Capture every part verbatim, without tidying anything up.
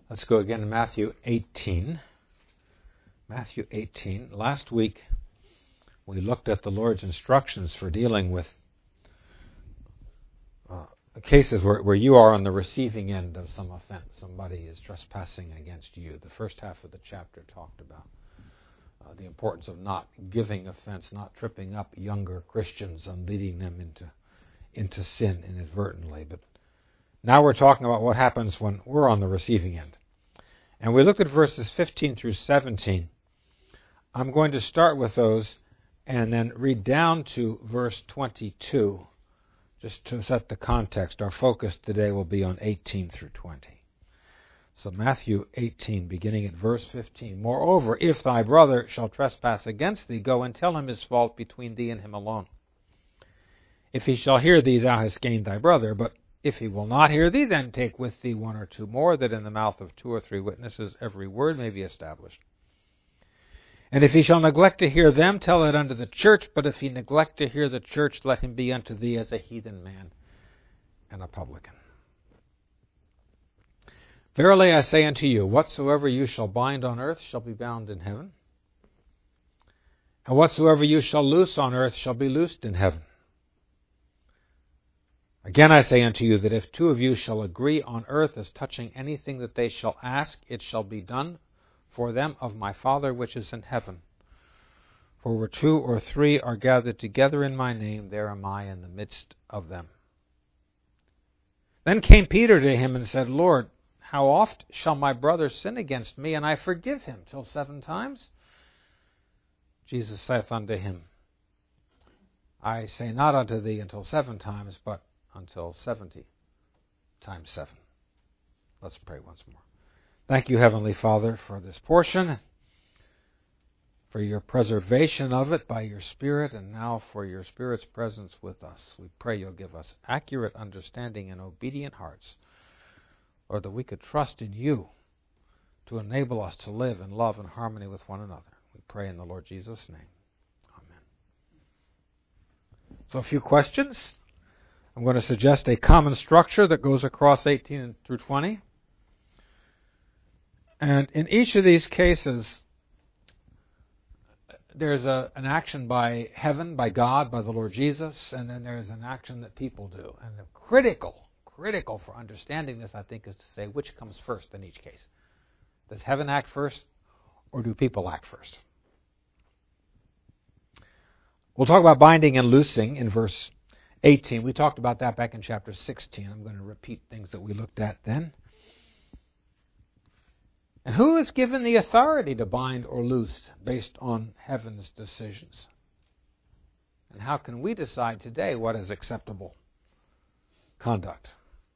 Let's go again to Matthew eighteen. Matthew eighteen. Last week we looked at the Lord's instructions for dealing with uh, cases where, where you are on the receiving end of some offense. Somebody is trespassing against you. The first half of the chapter talked about uh, the importance of not giving offense, not tripping up younger Christians and leading them into, into sin inadvertently. But now we're talking about what happens when we're on the receiving end. And we looked at verses fifteen through seventeen. I'm going to start with those and then read down to verse twenty-two, just to set the context. Our focus today will be on eighteen through twenty. So Matthew eighteen, beginning at verse fifteen. Moreover, if thy brother shall trespass against thee, go and tell him his fault between thee and him alone. If he shall hear thee, thou hast gained thy brother. But if he will not hear thee, then take with thee one or two more, that in the mouth of two or three witnesses every word may be established. And if he shall neglect to hear them, tell it unto the church. But if he neglect to hear the church, let him be unto thee as a heathen man and a publican. Verily I say unto you, whatsoever you shall bind on earth shall be bound in heaven, and whatsoever you shall loose on earth shall be loosed in heaven. Again I say unto you, that if two of you shall agree on earth as touching anything that they shall ask, it shall be done for them of my Father which is in heaven. For where two or three are gathered together in my name, there am I in the midst of them. Then came Peter to him and said, Lord, how oft shall my brother sin against me, and I forgive him? Till seven times? Jesus saith unto him, I say not unto thee until seven times, but until seventy times seven. Let's pray once more. Thank you, Heavenly Father, for this portion, for your preservation of it by your Spirit, and now for your Spirit's presence with us. We pray you'll give us accurate understanding and obedient hearts, Lord, that we could trust in you to enable us to live in love and harmony with one another. We pray in the Lord Jesus' name. Amen. So a few questions. I'm going to suggest a common structure that goes across eighteen through twenty. And in each of these cases, there's a, an action by heaven, by God, by the Lord Jesus, and then there's an action that people do. And the critical, critical for understanding this, I think, is to say which comes first in each case. Does heaven act first, or do people act first? We'll talk about binding and loosing in verse eighteen. We talked about that back in chapter sixteen. I'm going to repeat things that we looked at then. And who is given the authority to bind or loose based on heaven's decisions? And how can we decide today what is acceptable conduct?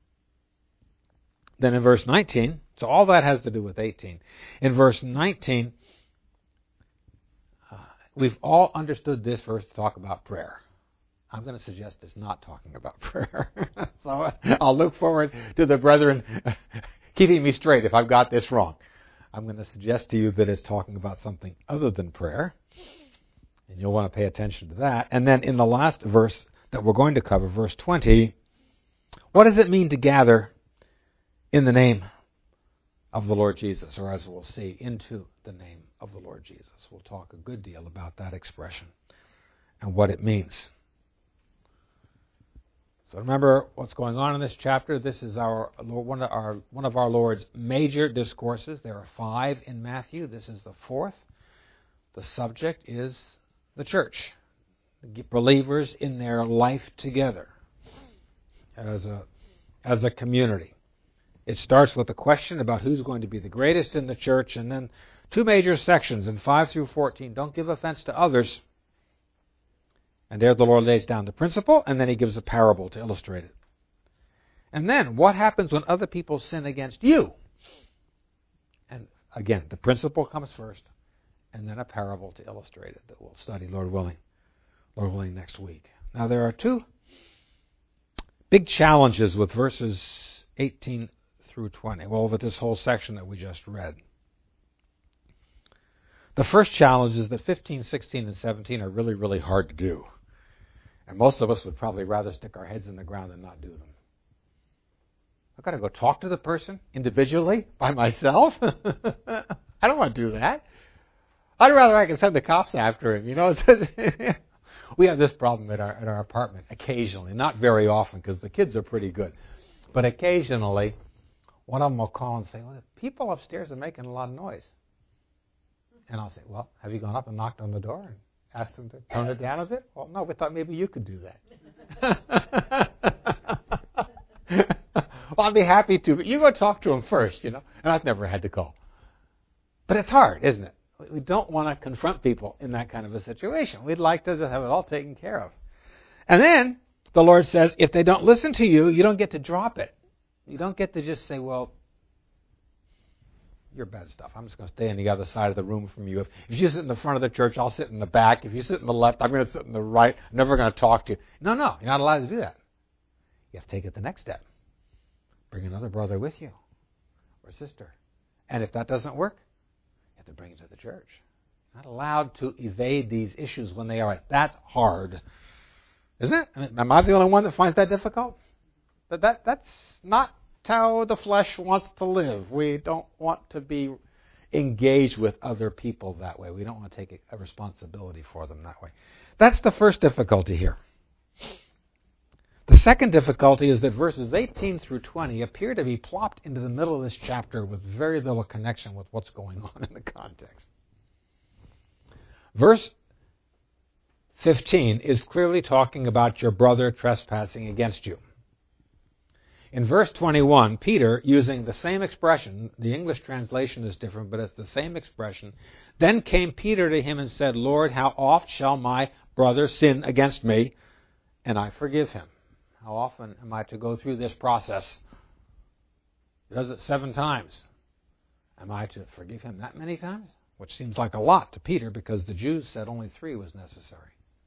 Then in verse nineteen, so all that has to do with eighteen. In verse nineteen, uh, we've all understood this verse to talk about prayer. I'm going to suggest it's not talking about prayer. So I'll look forward to the brethren keeping me straight if I've got this wrong. I'm going to suggest to you that it's talking about something other than prayer. And you'll want to pay attention to that. And then in the last verse that we're going to cover, verse twenty, what does it mean to gather in the name of the Lord Jesus? Or as we'll see, into the name of the Lord Jesus. We'll talk a good deal about that expression and what it means. So remember what's going on in this chapter. This is our one of our one of our Lord's major discourses. There are five in Matthew. This is the fourth. The subject is the church, the believers in their life together as a as a community. It starts with a question about who's going to be the greatest in the church, and then two major sections in five through fourteen. Don't give offense to others. And there the Lord lays down the principle, and then he gives a parable to illustrate it. And then, what happens when other people sin against you? And again, the principle comes first, and then a parable to illustrate it that we'll study, Lord willing, Lord willing, next week. Now, there are two big challenges with verses eighteen through twenty. Well, with this whole section that we just read. The first challenge is that fifteen, sixteen, and seventeen are really, really hard to do. And most of us would probably rather stick our heads in the ground than not do them. I've got to go talk to the person individually by myself. I don't want to do that. I'd rather I can send the cops after him. You know, we have this problem at our at our apartment occasionally, not very often because the kids are pretty good, but occasionally one of them will call and say, "Well, the people upstairs are making a lot of noise," and I'll say, "Well, have you gone up and knocked on the door and asked them to tone it down a bit?" "Well, no, we thought maybe you could do that." Well, I'd be happy to, but you go talk to him first, you know. And I've never had to call. But it's hard, isn't it? We don't want to confront people in that kind of a situation. We'd like to have it all taken care of. And then the Lord says, if they don't listen to you, you don't get to drop it. You don't get to just say, well, you're bad stuff. I'm just going to stay on the other side of the room from you. If, if you sit in the front of the church, I'll sit in the back. If you sit in the left, I'm going to sit in the right. I'm never going to talk to you. No, no, you're not allowed to do that. You have to take it the next step. Bring another brother with you or sister. And if that doesn't work, you have to bring it to the church. You're not allowed to evade these issues when they are. That's hard. Isn't it? I mean, am I the only one that finds that difficult? That, that That's not how the flesh wants to live. We don't want to be engaged with other people that way. We don't want to take a, a responsibility for them that way. That's the first difficulty here. The second difficulty is that verses eighteen through twenty appear to be plopped into the middle of this chapter with very little connection with what's going on in the context. Verse fifteen is clearly talking about your brother trespassing against you. In verse twenty-one, Peter, using the same expression, the English translation is different, but it's the same expression, then came Peter to him and said, Lord, how oft shall my brother sin against me, and I forgive him? How often am I to go through this process? He does it seven times. Am I to forgive him that many times? Which seems like a lot to Peter because the Jews said only three was necessary.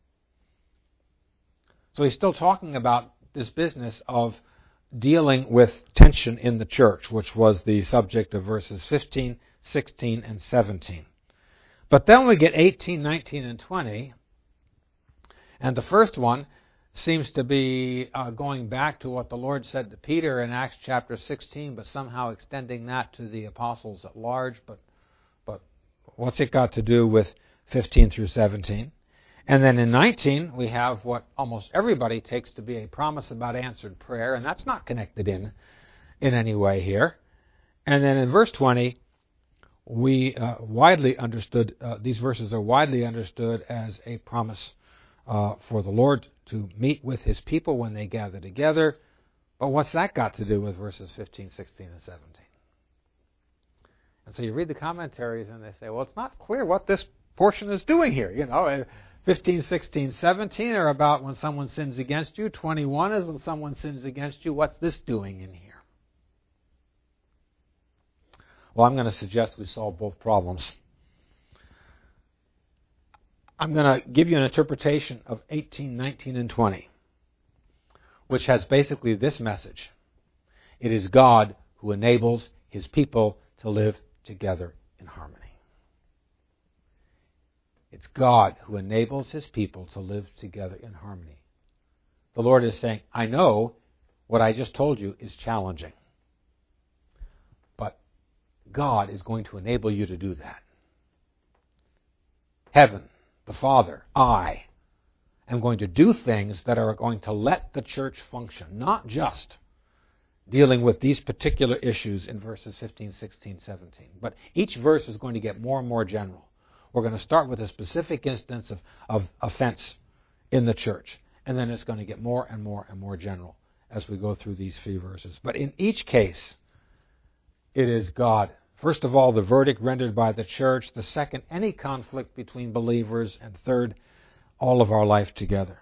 So he's still talking about this business of dealing with tension in the church, which was the subject of verses fifteen, sixteen, and seventeen. But then we get eighteen, nineteen, and twenty. And the first one seems to be uh, going back to what the Lord said to Peter in Acts chapter sixteen, but somehow extending that to the apostles at large. But but what's it got to do with fifteen through seventeen? And then in nineteen, we have what almost everybody takes to be a promise about answered prayer, and that's not connected in in any way here. And then in verse twenty, we uh, widely understood, uh, these verses are widely understood as a promise uh, for the Lord to meet with his people when they gather together. But what's that got to do with verses fifteen, sixteen, and seventeen? And so you read the commentaries and they say, well, it's not clear what this portion is doing here. You know, fifteen, sixteen, seventeen are about when someone sins against you. twenty-one is when someone sins against you. What's this doing in here? Well, I'm going to suggest we solve both problems. I'm going to give you an interpretation of eighteen, nineteen, and twenty, which has basically this message. It is God who enables his people to live together in harmony. It's God who enables his people to live together in harmony. The Lord is saying, I know what I just told you is challenging, but God is going to enable you to do that. Heaven, the Father, I am going to do things that are going to let the church function, not just dealing with these particular issues in verses fifteen, sixteen, seventeen. But each verse is going to get more and more general. We're going to start with a specific instance of, of offense in the church, and then it's going to get more and more and more general as we go through these three verses. But in each case, it is God. First of all, the verdict rendered by the church. The second, any conflict between believers. And third, all of our life together.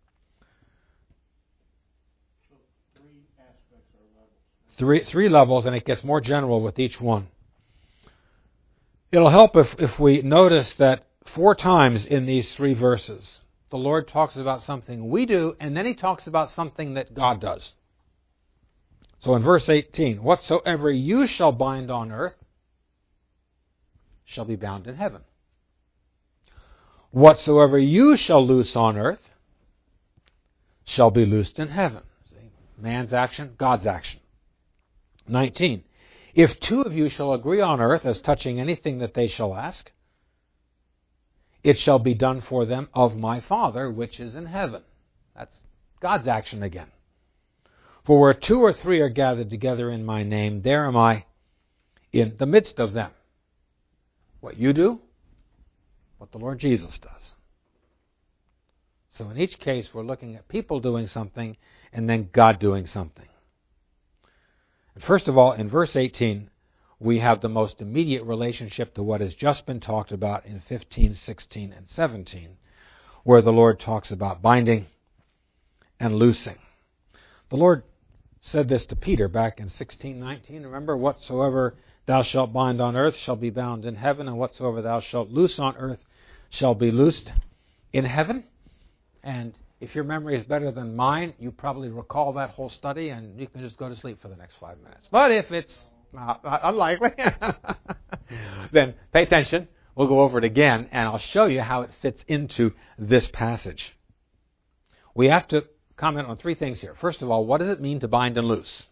So three aspects or levels. Three, three levels, and it gets more general with each one. It'll help if, if we notice that four times in these three verses, the Lord talks about something we do, and then he talks about something that God does. So in verse eighteen, whatsoever you shall bind on earth shall be bound in heaven. Whatsoever you shall loose on earth shall be loosed in heaven. See? Man's action, God's action. nineteen. If two of you shall agree on earth as touching anything that they shall ask, it shall be done for them of my Father which is in heaven. That's God's action again. For where two or three are gathered together in my name, there am I in the midst of them. What you do, what the Lord Jesus does. So in each case, we're looking at people doing something and then God doing something. And first of all, in verse eighteen, we have the most immediate relationship to what has just been talked about in fifteen, sixteen, and seventeen, where the Lord talks about binding and loosing. The Lord said this to Peter back in sixteen nineteen. Remember, whatsoever thou shalt bind on earth shall be bound in heaven, and whatsoever thou shalt loose on earth shall be loosed in heaven. And if your memory is better than mine, you probably recall that whole study, and you can just go to sleep for the next five minutes. But if it's not, not unlikely, then pay attention. We'll go over it again, and I'll show you how it fits into this passage. We have to comment on three things here. First of all, what does it mean to bind and loose?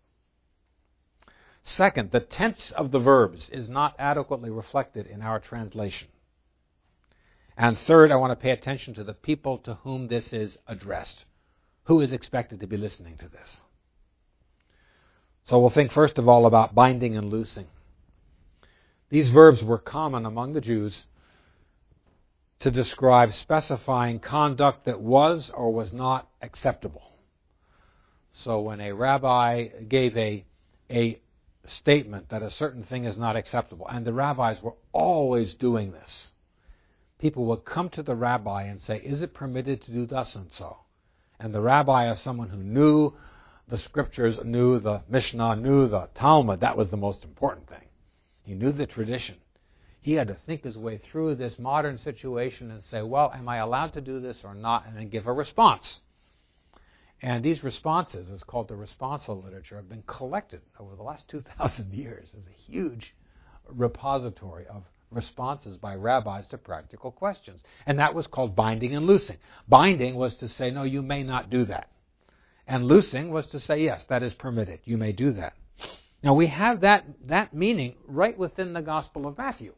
Second, the tense of the verbs is not adequately reflected in our translation. And third, I want to pay attention to the people to whom this is addressed. Who is expected to be listening to this? So we'll think first of all about binding and loosing. These verbs were common among the Jews to describe specifying conduct that was or was not acceptable. So when a rabbi gave a, a statement that a certain thing is not acceptable, and the rabbis were always doing this, people would come to the rabbi and say, is it permitted to do thus and so? And the rabbi, as someone who knew the scriptures, knew the Mishnah, knew the Talmud, that was the most important thing. He knew the tradition. He had to think his way through this modern situation and say, well, am I allowed to do this or not? And then give a response. And these responses, it's called the responsal literature, have been collected over the last two thousand years as a huge repository of responses by rabbis to practical questions. And that was called binding and loosing. Binding was to say, no, you may not do that. And loosing was to say, yes, that is permitted. You may do that. Now we have that, that meaning right within the Gospel of Matthew.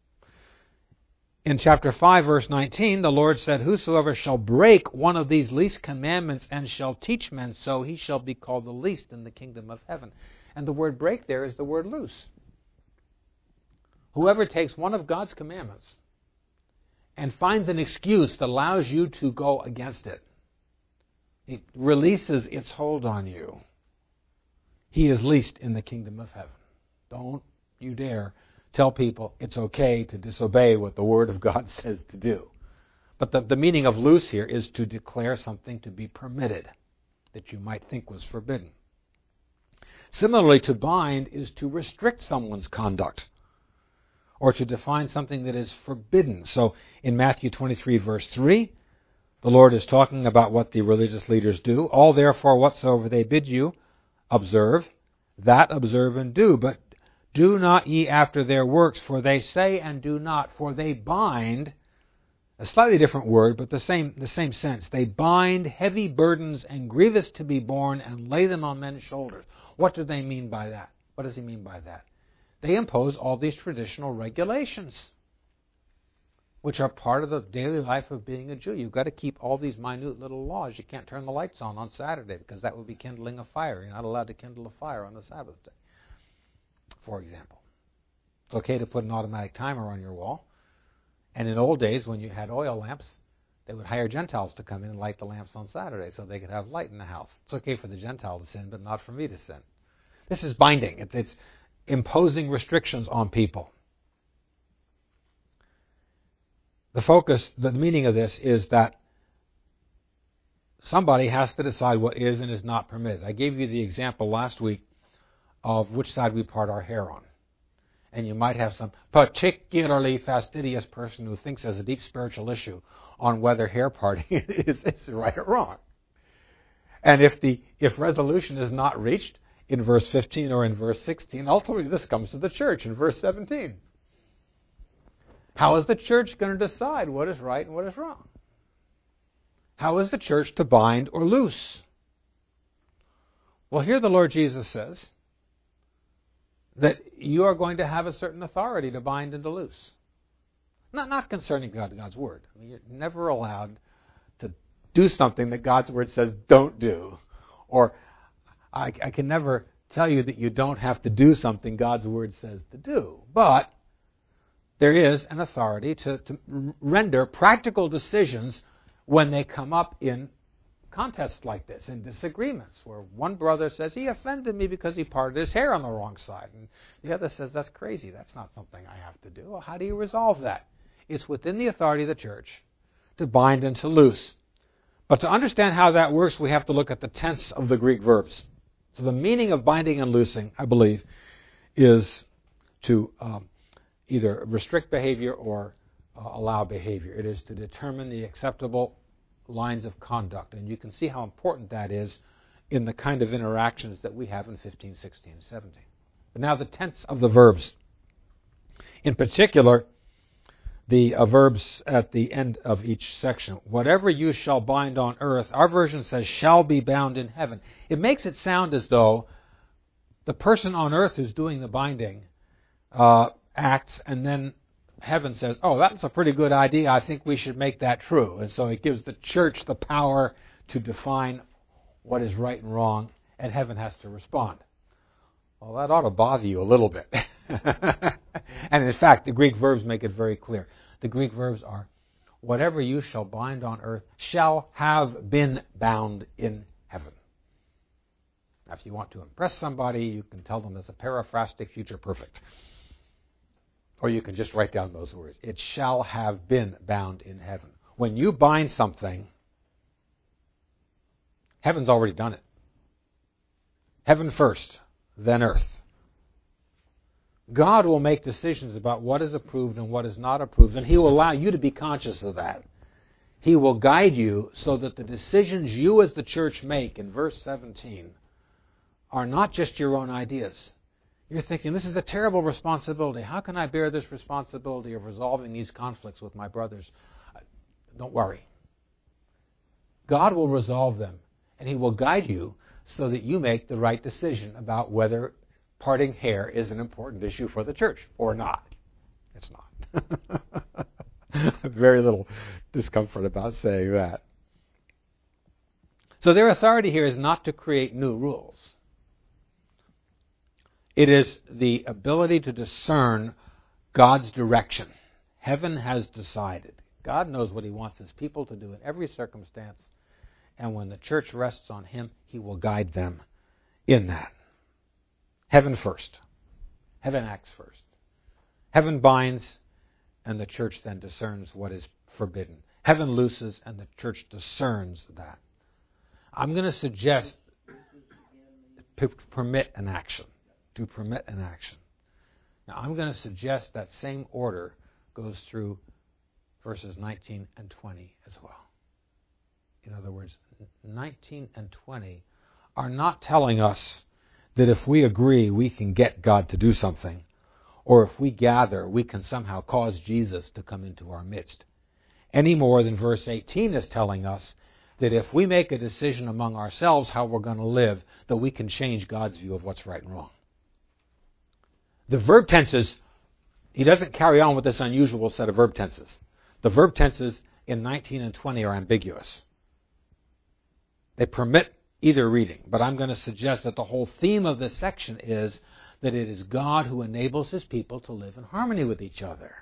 In chapter five, verse nineteen, the Lord said, whosoever shall break one of these least commandments and shall teach men so, he shall be called the least in the kingdom of heaven. And the word break there is the word loose. Whoever takes one of God's commandments and finds an excuse that allows you to go against it, it releases its hold on you, he is least in the kingdom of heaven. Don't you dare tell people it's okay to disobey what the Word of God says to do. But the, the meaning of loose here is to declare something to be permitted that you might think was forbidden. Similarly, to bind is to restrict someone's conduct or to define something that is forbidden. So in Matthew twenty-three, verse three, the Lord is talking about what the religious leaders do. All therefore whatsoever they bid you observe, that observe and do, but do not ye after their works, for they say and do not, for they bind, a slightly different word, but the same the same sense. They bind heavy burdens and grievous to be borne and lay them on men's shoulders. What do they mean by that? What does he mean by that? They impose all these traditional regulations, which are part of the daily life of being a Jew. You've got to keep all these minute little laws. You can't turn the lights on on Saturday because that would be kindling a fire. You're not allowed to kindle a fire on the Sabbath day, for example. It's okay to put an automatic timer on your wall. And in old days, when you had oil lamps, they would hire Gentiles to come in and light the lamps on Saturday so they could have light in the house. It's okay for the Gentile to sin, but not for me to sin. This is binding. It's, it's imposing restrictions on people. The focus, the meaning of this is that somebody has to decide what is and is not permitted. I gave you the example last week of which side we part our hair on. And you might have some particularly fastidious person who thinks there's a deep spiritual issue on whether hair parting is, is right or wrong. And if the if resolution is not reached in verse fifteen or in verse sixteen, ultimately this comes to the church in verse seventeen. How is the church going to decide what is right and what is wrong? How is the church to bind or loose? Well, here the Lord Jesus says, that you are going to have a certain authority to bind and to loose. Not not concerning God, God's Word. I mean, you're never allowed to do something that God's Word says don't do. Or I, I can never tell you that you don't have to do something God's Word says to do. But there is an authority to, to render practical decisions when they come up in contests like this, in disagreements, where one brother says, he offended me because he parted his hair on the wrong side. And the other says, that's crazy. That's not something I have to do. Well, how do you resolve that? It's within the authority of the church to bind and to loose. But to understand how that works, we have to look at the tense of the Greek verbs. So the meaning of binding and loosing, I believe, is to um, either restrict behavior or uh, allow behavior. It is to determine the acceptable lines of conduct. And you can see how important that is in the kind of interactions that we have in fifteen, sixteen, seventeen. But now the tense of the verbs. In particular, the uh, verbs at the end of each section. Whatever you shall bind on earth, our version says, shall be bound in heaven. It makes it sound as though the person on earth who's doing the binding uh, acts, and then heaven says, oh, that's a pretty good idea. I think we should make that true. And so it gives the church the power to define what is right and wrong, and heaven has to respond. Well, that ought to bother you a little bit. And in fact, the Greek verbs make it very clear. The Greek verbs are, whatever you shall bind on earth shall have been bound in heaven. Now, if you want to impress somebody, you can tell them as a paraphrastic future perfect. Or you can just write down those words. It shall have been bound in heaven. When you bind something, heaven's already done it. Heaven first, then earth. God will make decisions about what is approved and what is not approved, and He will allow you to be conscious of that. He will guide you so that the decisions you as the church make in verse seventeen are not just your own ideas. You're thinking, this is a terrible responsibility. How can I bear this responsibility of resolving these conflicts with my brothers? Don't worry. God will resolve them, and He will guide you so that you make the right decision about whether parting hair is an important issue for the church or not. It's not. Very little discomfort about saying that. So their authority here is not to create new rules. It is the ability to discern God's direction. Heaven has decided. God knows what He wants His people to do in every circumstance, and when the church rests on Him, He will guide them in that. Heaven first. Heaven acts first. Heaven binds, and the church then discerns what is forbidden. Heaven looses, and the church discerns that. I'm going to suggest to permit an action. To permit an action. Now, I'm going to suggest that same order goes through verses nineteen and twenty as well. In other words, nineteen and twenty are not telling us that if we agree, we can get God to do something, or if we gather, we can somehow cause Jesus to come into our midst, any more than verse eighteen is telling us that if we make a decision among ourselves how we're going to live, that we can change God's view of what's right and wrong. The verb tenses, he doesn't carry on with this unusual set of verb tenses. The verb tenses in nineteen and twenty are ambiguous. They permit either reading, but I'm going to suggest that the whole theme of this section is that it is God who enables His people to live in harmony with each other.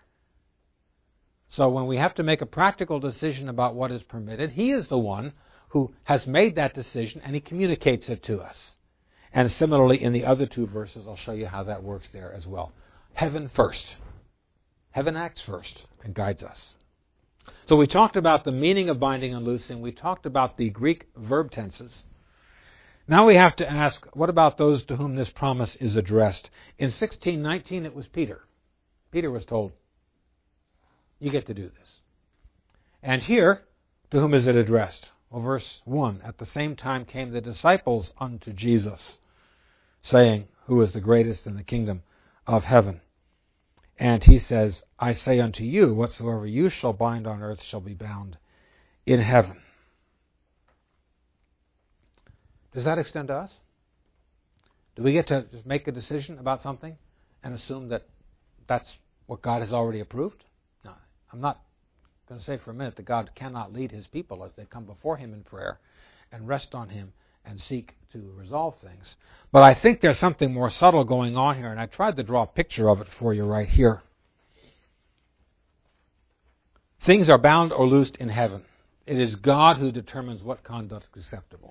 So when we have to make a practical decision about what is permitted, He is the one who has made that decision, and He communicates it to us. And similarly, in the other two verses, I'll show you how that works there as well. Heaven first. Heaven acts first and guides us. So we talked about the meaning of binding and loosing. We talked about the Greek verb tenses. Now we have to ask, what about those to whom this promise is addressed? In sixteen nineteen, it was Peter. Peter was told, you get to do this. And here, to whom is it addressed? Well, verse one, at the same time came the disciples unto Jesus, saying, who is the greatest in the kingdom of heaven? And He says, I say unto you, whatsoever you shall bind on earth shall be bound in heaven. Does that extend to us? Do we get to just make a decision about something? and assume that that's what God has already approved? No, I'm not going to say for a minute that God cannot lead his people as they come before him in prayer and rest on him and seek to resolve things. But I think there's something more subtle going on here, and I tried to draw a picture of it for you right here. Things are bound or loosed in heaven. It is God who determines what conduct is acceptable.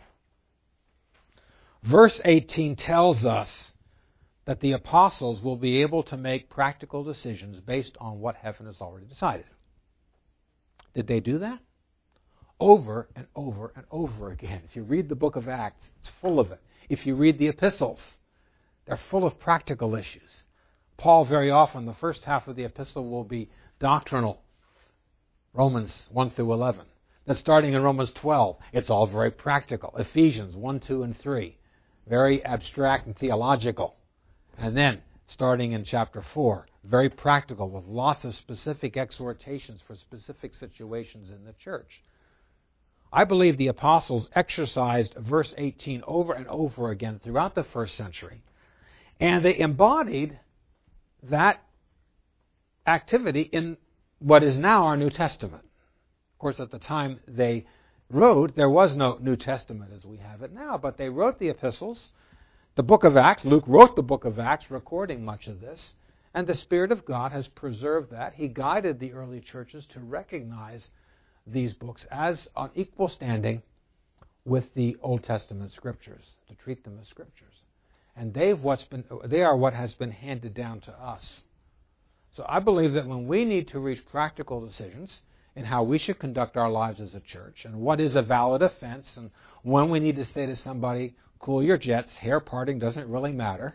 Verse eighteen tells us that the apostles will be able to make practical decisions based on what heaven has already decided. Did they do that? Over and over and over again. If you read the book of Acts, it's full of it. If you read the epistles, they're full of practical issues. Paul, very often, the first half of the epistle will be doctrinal. Romans one through eleven. Then starting in Romans twelve, it's all very practical. Ephesians one, two, and three, very abstract and theological. And then, starting in chapter four, very practical with lots of specific exhortations for specific situations in the church. I believe the apostles exercised verse eighteen over and over again throughout the first century. And they embodied that activity in what is now our New Testament. Of course, at the time they wrote, there was no New Testament as we have it now, but they wrote the epistles, the book of Acts. Luke wrote the book of Acts, recording much of this, and the Spirit of God has preserved that. He guided the early churches to recognize these books as on equal standing with the Old Testament scriptures, to treat them as scriptures. And they've what's been, they are what has been handed down to us. So I believe that when we need to reach practical decisions in how we should conduct our lives as a church, and what is a valid offense, and when we need to say to somebody, cool your jets, hair parting doesn't really matter,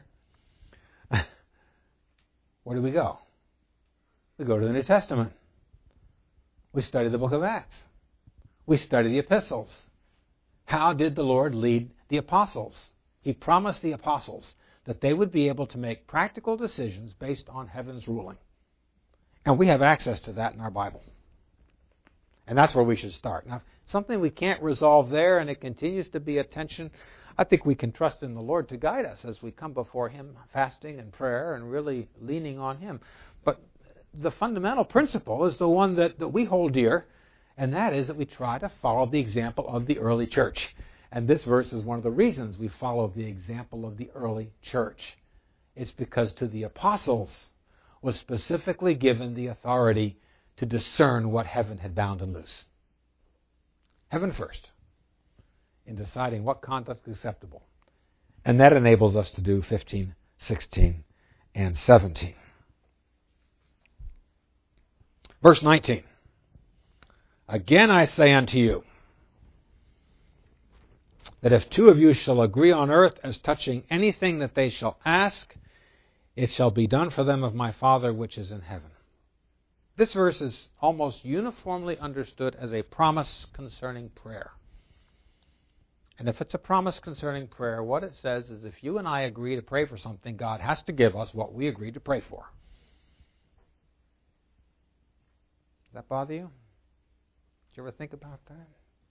where do we go? We go to the New Testament. We study the book of Acts. We study the epistles. How did the Lord lead the apostles? He promised the apostles that they would be able to make practical decisions based on heaven's ruling. And we have access to that in our Bible. And that's where we should start. Now, something we can't resolve there, and it continues to be a tension, I think we can trust in the Lord to guide us as we come before Him, fasting and prayer and really leaning on Him. But the fundamental principle is the one that, that we hold dear, and that is that we try to follow the example of the early church. And this verse is one of the reasons we follow the example of the early church. It's because to the apostles was specifically given the authority to discern what heaven had bound and loose. Heaven first, in deciding what conduct is acceptable. And that enables us to do fifteen, sixteen, and seventeen. Verse nineteen. Again I say unto you, that if two of you shall agree on earth as touching anything that they shall ask, it shall be done for them of my Father which is in heaven. This verse is almost uniformly understood as a promise concerning prayer. And if it's a promise concerning prayer, what it says is if you and I agree to pray for something, God has to give us what we agreed to pray for. Does that bother you? Did you ever think about that?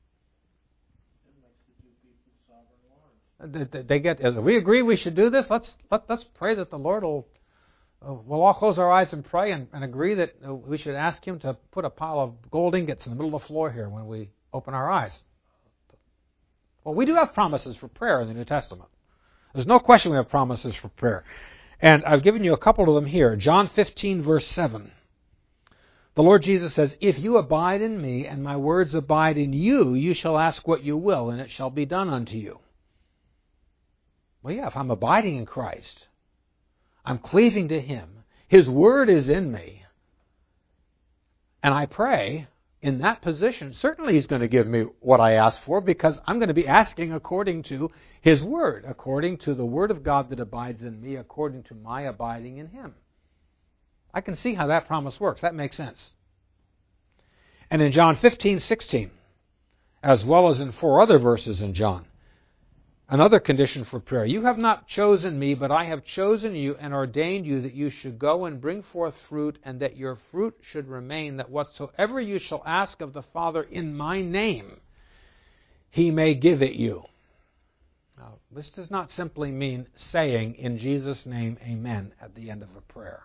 They, they get, as we agree we should do this, let's let, let's pray that the Lord will, uh, we'll all close our eyes and pray and, and agree that uh, we should ask Him to put a pile of gold ingots in the middle of the floor here when we open our eyes. Well, we do have promises for prayer in the New Testament. There's no question we have promises for prayer. And I've given you a couple of them here. John fifteen, verse seven. The Lord Jesus says, if you abide in me and my words abide in you, you shall ask what you will, and it shall be done unto you. Well, yeah, if I'm abiding in Christ, I'm cleaving to Him, His Word is in me, and I pray in that position, certainly He's going to give me what I ask for because I'm going to be asking according to His Word, according to the Word of God that abides in me, according to my abiding in Him. I can see how that promise works. That makes sense. And in John fifteen, sixteen, as well as in four other verses in John, another condition for prayer. You have not chosen me, but I have chosen you and ordained you that you should go and bring forth fruit, and that your fruit should remain, that whatsoever you shall ask of the Father in my name, He may give it you. Now, this does not simply mean saying, in Jesus' name, amen, at the end of a prayer.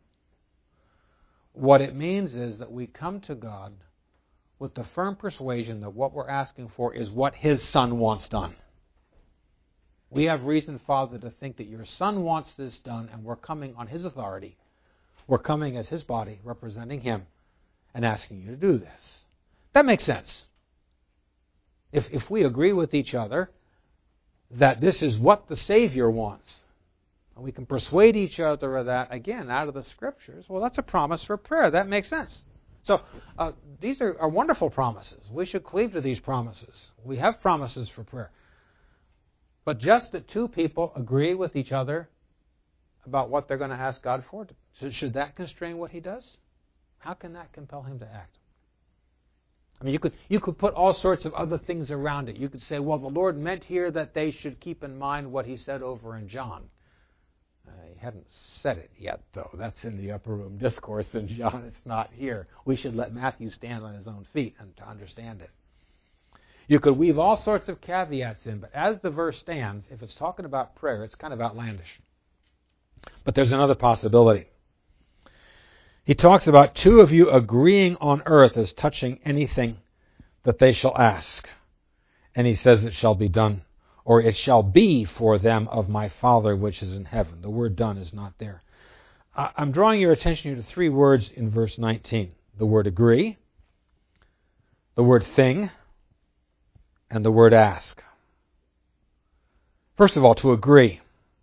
What it means is that we come to God with the firm persuasion that what we're asking for is what His Son wants done. We have reason, Father, to think that your Son wants this done, and we're coming on His authority. We're coming as His body, representing Him, and asking you to do this. That makes sense. If, if we agree with each other that this is what the Savior wants, and we can persuade each other of that, again, out of the Scriptures, well, that's a promise for prayer. That makes sense. So uh, these are, are wonderful promises. We should cleave to these promises. We have promises for prayer. But just that two people agree with each other about what they're going to ask God for, should that constrain what He does? How can that compel Him to act? I mean, you could you could put all sorts of other things around it. You could say, well, the Lord meant here that they should keep in mind what He said over in John. Uh, he hadn't said it yet, though. That's in the upper room discourse in John. It's not here. We should let Matthew stand on his own feet and to understand it. You could weave all sorts of caveats in, but as the verse stands, if it's talking about prayer, it's kind of outlandish. But there's another possibility. He talks about two of you agreeing on earth as touching anything that they shall ask. And he says it shall be done, or it shall be for them of my Father which is in heaven. The word done is not there. I'm drawing your attention to three words in verse nineteen. The word agree, the word thing, and the word ask. First of all, to agree.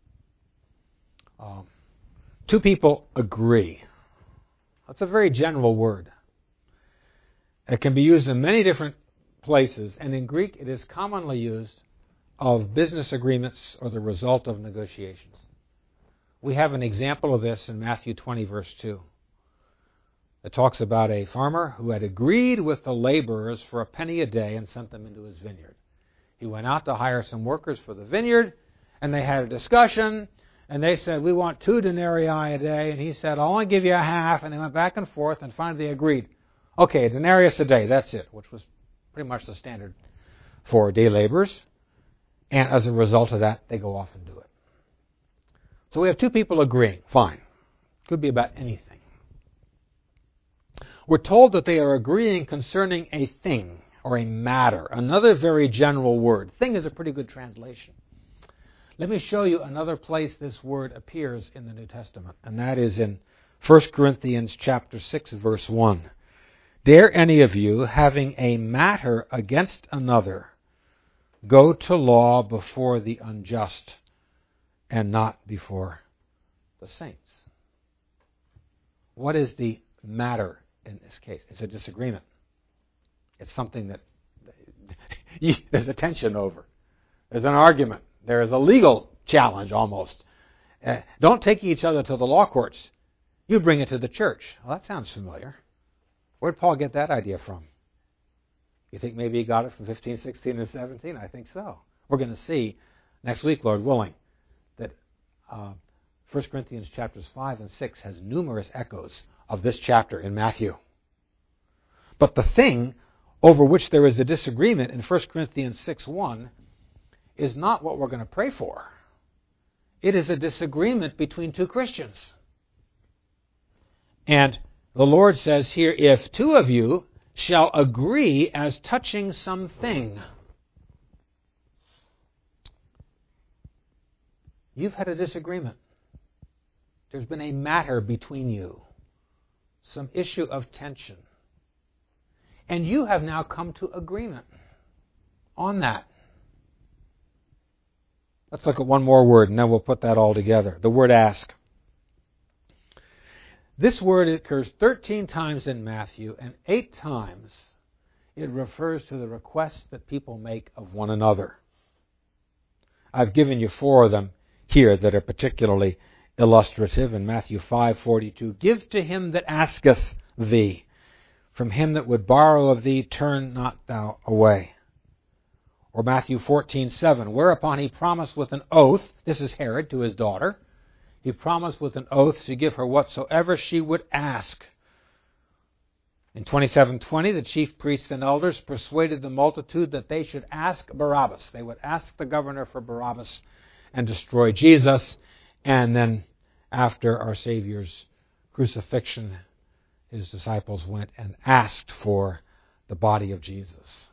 Um, two people agree. That's a very general word. It can be used in many different places, and in Greek it is commonly used of business agreements or the result of negotiations. We have an example of this in Matthew twenty, verse two. It talks about a farmer who had agreed with the laborers for a penny a day and sent them into his vineyard. He went out to hire some workers for the vineyard, and they had a discussion, and they said, we want two denarii a day, and he said, I'll only give you a half, and they went back and forth, and finally they agreed. Okay, a denarius a day, that's it, which was pretty much the standard for day laborers, and as a result of that, they go off and do it. So we have two people agreeing, fine. Could be about anything. We're told that they are agreeing concerning a thing or a matter, another very general word. Thing is a pretty good translation. Let me show you another place this word appears in the New Testament, and that is in First Corinthians chapter six, verse one. Dare any of you, having a matter against another, go to law before the unjust and not before the saints? What is the matter in this case? It's a disagreement. It's something that there's a tension over. There's an argument. There is a legal challenge almost. Uh, don't take each other to the law courts. You bring it to the church. Well, that sounds familiar. Where did Paul get that idea from? You think maybe he got it from fifteen, sixteen, and seventeen? I think so. We're going to see next week, Lord willing, that uh, First Corinthians chapters five and six has numerous echoes of this chapter in Matthew. But the thing over which there is a disagreement in First Corinthians six one is not what we're going to pray for. It is a disagreement between two Christians. And the Lord says here, if two of you shall agree as touching something. You've had a disagreement. There's been a matter between you, some issue of tension. And you have now come to agreement on that. Let's look at one more word, and then we'll put that all together. The word ask. This word occurs thirteen times in Matthew, and eight times it refers to the requests that people make of one another. I've given you four of them here that are particularly illustrative. In Matthew five forty-two, give to him that asketh thee. From him that would borrow of thee, turn not thou away. Or Matthew fourteen seven, whereupon he promised with an oath, this is Herod to his daughter, he promised with an oath to give her whatsoever she would ask. In twenty-seven twenty, the chief priests and elders persuaded the multitude that they should ask Barabbas. They would ask the governor for Barabbas and destroy Jesus. And then after our Savior's crucifixion, his disciples went and asked for the body of Jesus.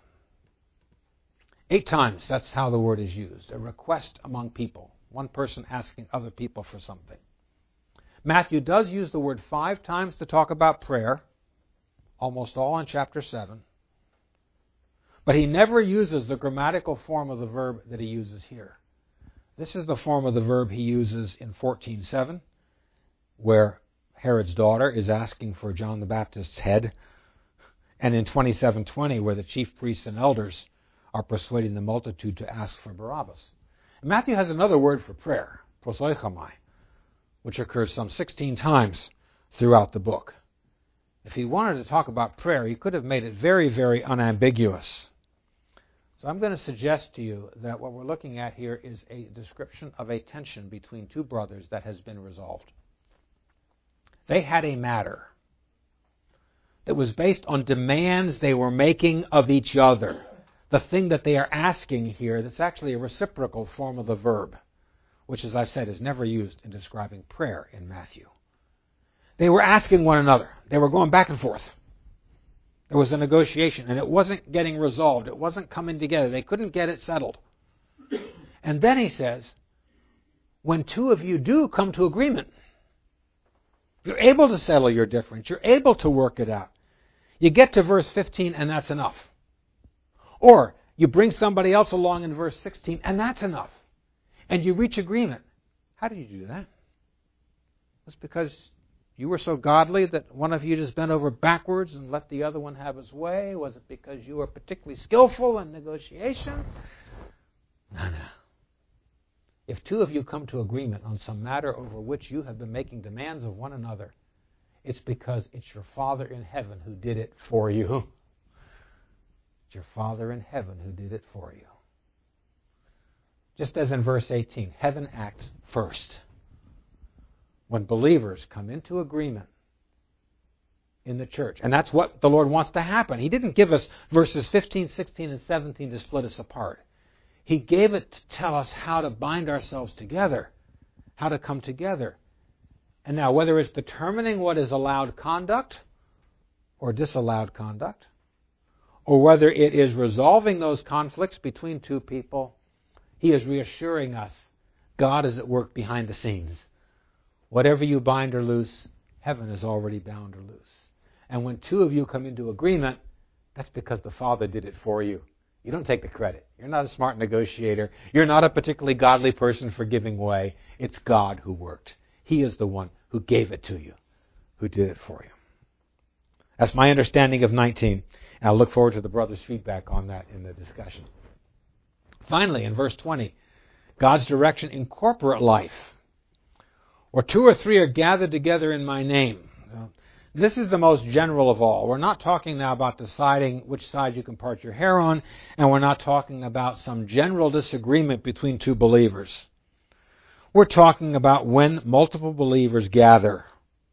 Eight times, that's how the word is used. A request among people. One person asking other people for something. Matthew does use the word five times to talk about prayer. Almost all in chapter seven. But he never uses the grammatical form of the verb that he uses here. This is the form of the verb he uses in fourteen seven, where Herod's daughter is asking for John the Baptist's head, and in twenty-seven twenty, where the chief priests and elders are persuading the multitude to ask for Barabbas. And Matthew has another word for prayer, prosoichamai, which occurs some sixteen times throughout the book. If he wanted to talk about prayer, he could have made it very, very unambiguous. So I'm going to suggest to you that what we're looking at here is a description of a tension between two brothers that has been resolved. They had a matter that was based on demands they were making of each other. The thing that they are asking here, that's actually a reciprocal form of the verb, which, as I've said, is never used in describing prayer in Matthew. They were asking one another. They were going back and forth. There was a negotiation, and it wasn't getting resolved. It wasn't coming together. They couldn't get it settled. And then he says, when two of you do come to agreement, you're able to settle your difference. You're able to work it out. You get to verse fifteen, and that's enough. Or you bring somebody else along in verse sixteen, and that's enough. And you reach agreement. How did you do that? It's because you were so godly that one of you just bent over backwards and let the other one have his way? Was it because you were particularly skillful in negotiation? No, no. If two of you come to agreement on some matter over which you have been making demands of one another, it's because it's your Father in heaven who did it for you. It's your Father in heaven who did it for you. Just as in verse eighteen, heaven acts first. When believers come into agreement in the church. And that's what the Lord wants to happen. He didn't give us verses fifteen, sixteen, and seventeen to split us apart. He gave it to tell us how to bind ourselves together, how to come together. And now, whether it's determining what is allowed conduct or disallowed conduct, or whether it is resolving those conflicts between two people, he is reassuring us God is at work behind the scenes. Whatever you bind or loose, heaven is already bound or loose. And when two of you come into agreement, that's because the Father did it for you. You don't take the credit. You're not a smart negotiator. You're not a particularly godly person for giving way. It's God who worked. He is the one who gave it to you, who did it for you. That's my understanding of nineteen. And I'll look forward to the brothers' feedback on that in the discussion. Finally, in verse twenty, God's direction in corporate life. Or two or three are gathered together in my name. So, this is the most general of all. We're not talking now about deciding which side you can part your hair on, and we're not talking about some general disagreement between two believers. We're talking about when multiple believers gather.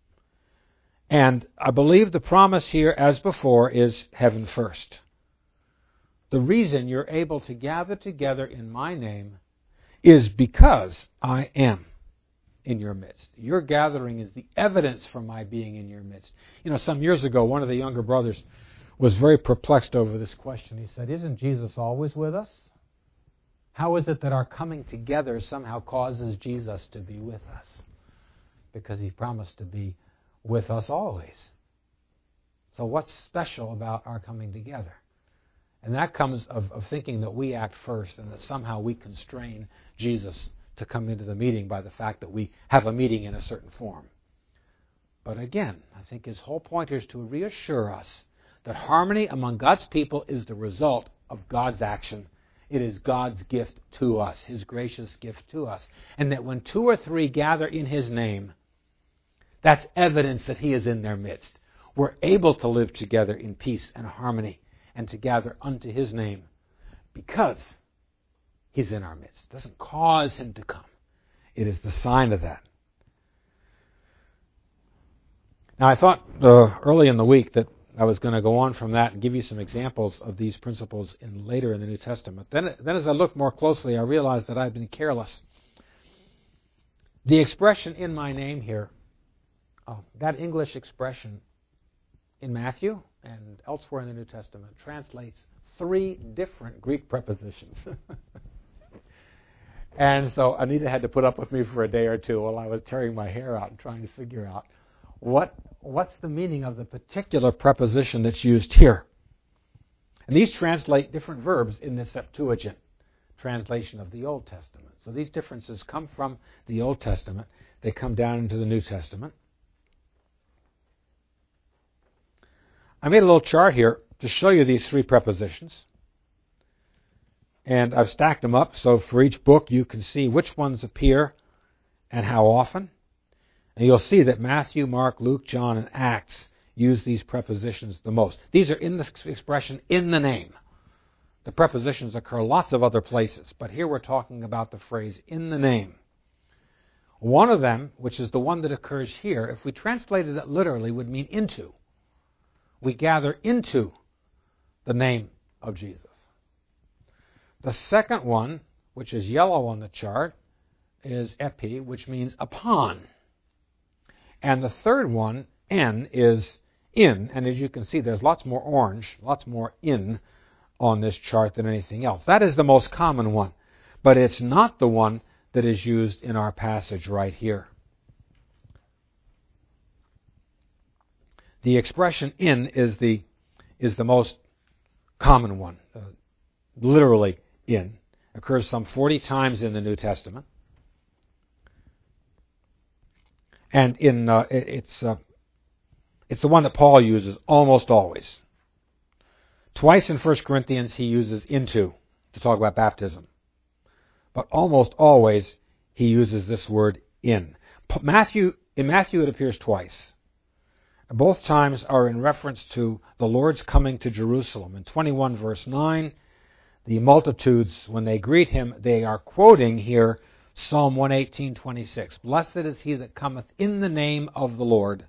And I believe the promise here, as before, is heaven first. The reason you're able to gather together in my name is because I am in your midst. Your gathering is the evidence for my being in your midst. You know, some years ago, one of the younger brothers was very perplexed over this question. He said, isn't Jesus always with us? How is it that our coming together somehow causes Jesus to be with us? Because he promised to be with us always. So what's special about our coming together? And that comes of, of thinking that we act first and that somehow we constrain Jesus to come into the meeting by the fact that we have a meeting in a certain form. But again, I think his whole point is to reassure us that harmony among God's people is the result of God's action. It is God's gift to us, his gracious gift to us. And that when two or three gather in his name, that's evidence that he is in their midst. We're able to live together in peace and harmony and to gather unto his name because he's in our midst. It doesn't cause him to come. It is the sign of that. Now, I thought uh, early in the week that I was going to go on from that and give you some examples of these principles in later in the New Testament. Then, then as I looked more closely, I realized that I'd been careless. The expression "in my name" here, oh, that English expression in Matthew and elsewhere in the New Testament translates three different Greek prepositions. And so Anita had to put up with me for a day or two while I was tearing my hair out and trying to figure out what what's the meaning of the particular preposition that's used here. And these translate different verbs in the Septuagint translation of the Old Testament. So these differences come from the Old Testament. They come down into the New Testament. I made a little chart here to show you these three prepositions. And I've stacked them up so for each book you can see which ones appear and how often. And you'll see that Matthew, Mark, Luke, John, and Acts use these prepositions the most. These are in the expression "in the name." The prepositions occur lots of other places, but here we're talking about the phrase "in the name." One of them, which is the one that occurs here, if we translated it literally, would mean "into." We gather into the name of Jesus. The second one, which is yellow on the chart, is epi, which means upon. And the third one, en, is in. And as you can see, there's lots more orange, lots more in on this chart than anything else. That is the most common one. But it's not the one that is used in our passage right here. The expression "in" is the is the most common one. Uh, literally "in" occurs some forty times in the New Testament, and in uh, it, it's uh, it's the one that Paul uses almost always. Twice in First Corinthians he uses "into" to talk about baptism, but almost always he uses this word "in." Matthew in Matthew it appears twice. Both times are in reference to the Lord's coming to Jerusalem. In twenty-one verse nine, the multitudes, when they greet him, they are quoting here Psalm one eighteen twenty-six. Blessed is he that cometh in the name of the Lord.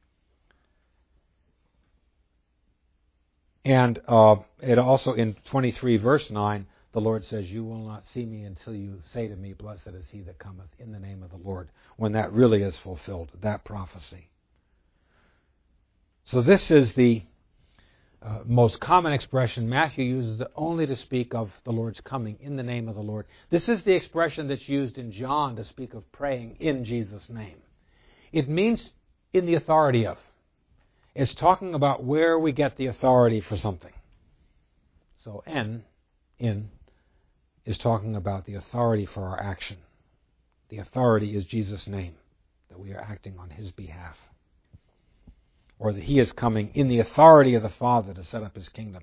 And uh, it also in twenty-three verse nine, the Lord says, you will not see me until you say to me, blessed is he that cometh in the name of the Lord, when that really is fulfilled, that prophecy. So this is the uh, most common expression. Matthew uses it only to speak of the Lord's coming in the name of the Lord. This is the expression that's used in John to speak of praying in Jesus' name. It means in the authority of. It's talking about where we get the authority for something. So en, in, is talking about the authority for our action. The authority is Jesus' name, that we are acting on his behalf. Or that he is coming in the authority of the Father to set up his kingdom.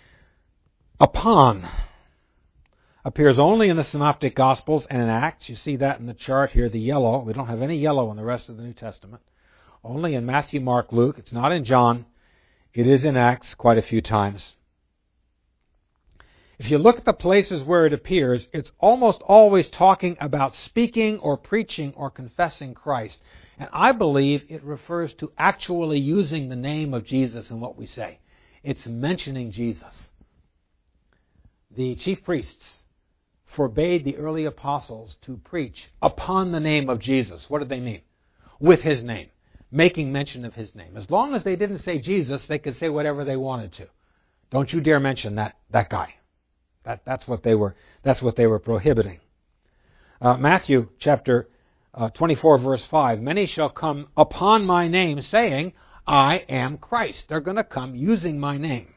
Upon appears only in the Synoptic Gospels and in Acts. You see that in the chart here, the yellow. We don't have any yellow in the rest of the New Testament. Only in Matthew, Mark, Luke. It's not in John. It is in Acts quite a few times. If you look at the places where it appears, it's almost always talking about speaking or preaching or confessing Christ. And I believe it refers to actually using the name of Jesus in what we say. It's mentioning Jesus. The chief priests forbade the early apostles to preach upon the name of Jesus. What did they mean? With his name. Making mention of his name. As long as they didn't say Jesus, they could say whatever they wanted to. Don't you dare mention that, that guy. That, that's what they were, that's what they were prohibiting. Uh, Matthew chapter Uh, twenty-four verse five, many shall come upon my name saying, I am Christ. They're going to come using my name.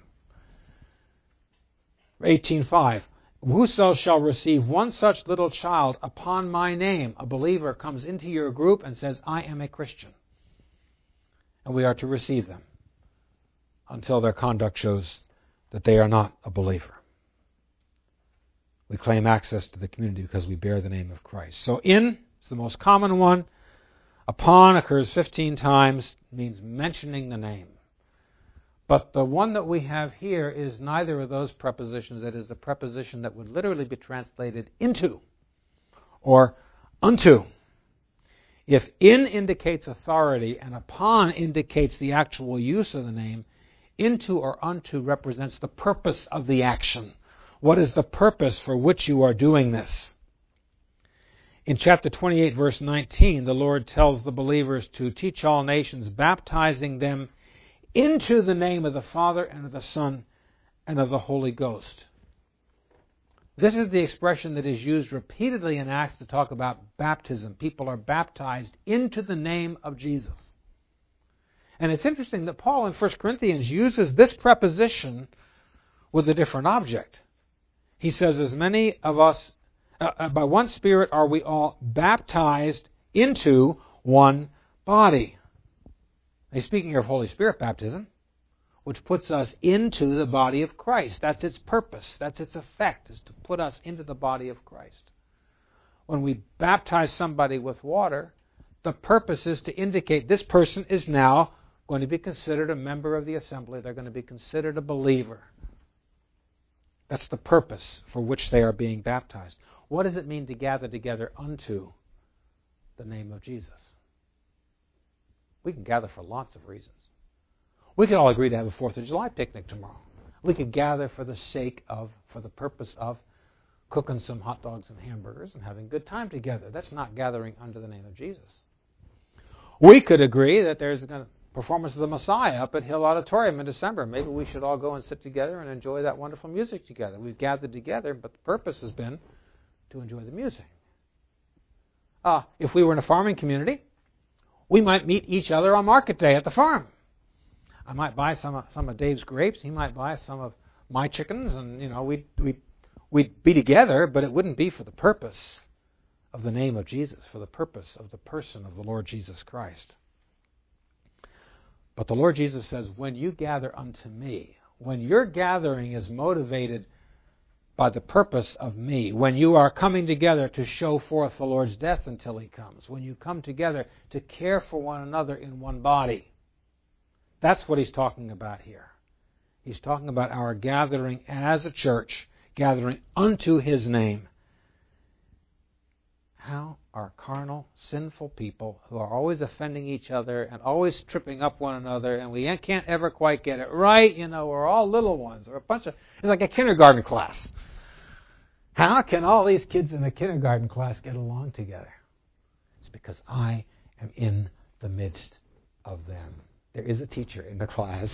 eighteen five, whoso shall receive one such little child upon my name, a believer comes into your group and says, I am a Christian. And we are to receive them until their conduct shows that they are not a believer. We claim access to the community because we bear the name of Christ. So in the most common one. Upon occurs fifteen times, means mentioning the name. But the one that we have here is neither of those prepositions. It is the preposition that would literally be translated into or unto. If in indicates authority and upon indicates the actual use of the name, Into or unto represents the purpose of the action. What is the purpose for which you are doing this? In chapter twenty-eight, verse nineteen, the Lord tells the believers to teach all nations, baptizing them into the name of the Father and of the Son and of the Holy Ghost. This is the expression that is used repeatedly in Acts to talk about baptism. People are baptized into the name of Jesus. And it's interesting that Paul in First Corinthians uses this preposition with a different object. He says, as many of us, uh, by one Spirit are we all baptized into one body. He's speaking here of Holy Spirit baptism, which puts us into the body of Christ. That's its purpose. That's its effect, is to put us into the body of Christ. When we baptize somebody with water, the purpose is to indicate this person is now going to be considered a member of the assembly. They're going to be considered a believer. That's the purpose for which they are being baptized. What does it mean to gather together unto the name of Jesus? We can gather for lots of reasons. We could all agree to have a fourth of July picnic tomorrow. We could gather for the sake of, for the purpose of cooking some hot dogs and hamburgers and having a good time together. That's not gathering under the name of Jesus. We could agree that there's a performance of the Messiah up at Hill Auditorium in December. Maybe we should all go and sit together and enjoy that wonderful music together. We've gathered together, but the purpose has been to enjoy the music. Uh, if we were in a farming community, we might meet each other on market day at the farm. I might buy some of, some of Dave's grapes. He might buy some of my chickens, and you know we'd, we'd, we'd be together, but it wouldn't be for the purpose of the name of Jesus, for the purpose of the person of the Lord Jesus Christ. But the Lord Jesus says, when you gather unto me, when your gathering is motivated by the purpose of me, when you are coming together to show forth the Lord's death until He comes, when you come together to care for one another in one body, that's what He's talking about here. He's talking about our gathering as a church, gathering unto His name. How are carnal, sinful people who are always offending each other and always tripping up one another, and we can't ever quite get it right, you know, we're all little ones, or a bunch of, it's like a kindergarten class. How can all these kids in the kindergarten class get along together? It's because I am in the midst of them. There is a teacher in the class.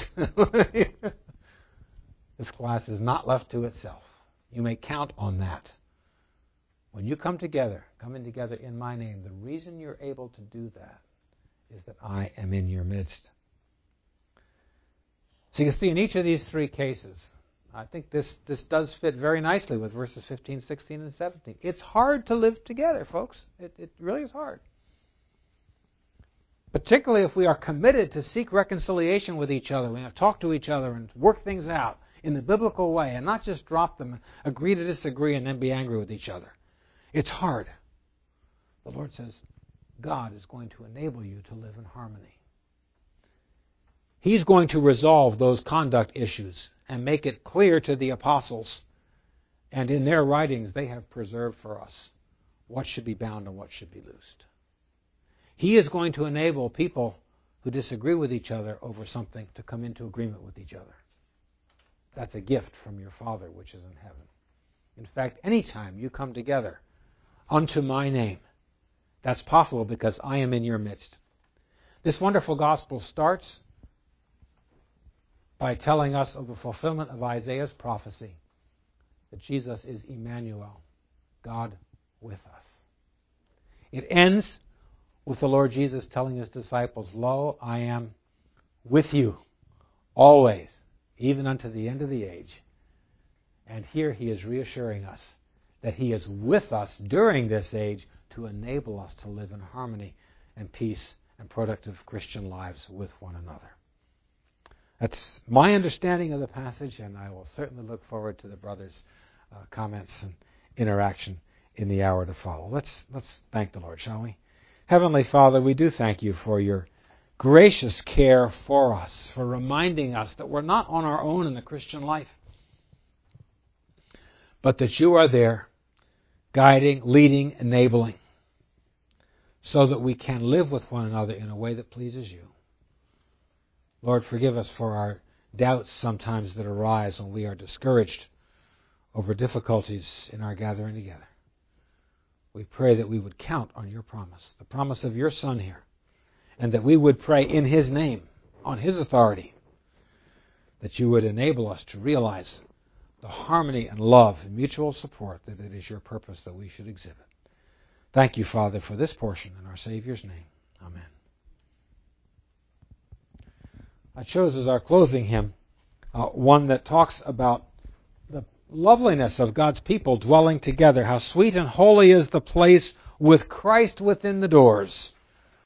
This class is not left to itself. You may count on that. When you come together, coming together in my name, the reason you're able to do that is that I am in your midst. So you can see in each of these three cases, I think this, this does fit very nicely with verses fifteen, sixteen, and seventeen. It's hard to live together, folks. It, it really is hard. Particularly if we are committed to seek reconciliation with each other. We have to talk to each other and work things out in the biblical way and not just drop them, agree to disagree, and then be angry with each other. It's hard. The Lord says, God is going to enable you to live in harmony. He's going to resolve those conduct issues and make it clear to the apostles. And in their writings, they have preserved for us what should be bound and what should be loosed. He is going to enable people who disagree with each other over something to come into agreement with each other. That's a gift from your Father which is in heaven. In fact, anytime you come together unto my name, that's possible because I am in your midst. This wonderful gospel starts by telling us of the fulfillment of Isaiah's prophecy that Jesus is Emmanuel, God with us. It ends with the Lord Jesus telling His disciples, Lo, I am with you always, even unto the end of the age. And here He is reassuring us that He is with us during this age to enable us to live in harmony and peace and productive Christian lives with one another. That's my understanding of the passage, and I will certainly look forward to the brothers' uh, comments and interaction in the hour to follow. Let's let's thank the Lord, shall we? Heavenly Father, we do thank you for your gracious care for us, for reminding us that we're not on our own in the Christian life, but that you are there, guiding, leading, enabling, so that we can live with one another in a way that pleases you. Lord, forgive us for our doubts sometimes that arise when we are discouraged over difficulties in our gathering together. We pray that we would count on your promise, the promise of your Son here, and that we would pray in his name, on his authority, that you would enable us to realize the harmony and love and mutual support that it is your purpose that we should exhibit. Thank you, Father, for this portion in our Savior's name. Amen. I chose as our closing hymn uh, one that talks about the loveliness of God's people dwelling together. How sweet and holy is the place with Christ within the doors.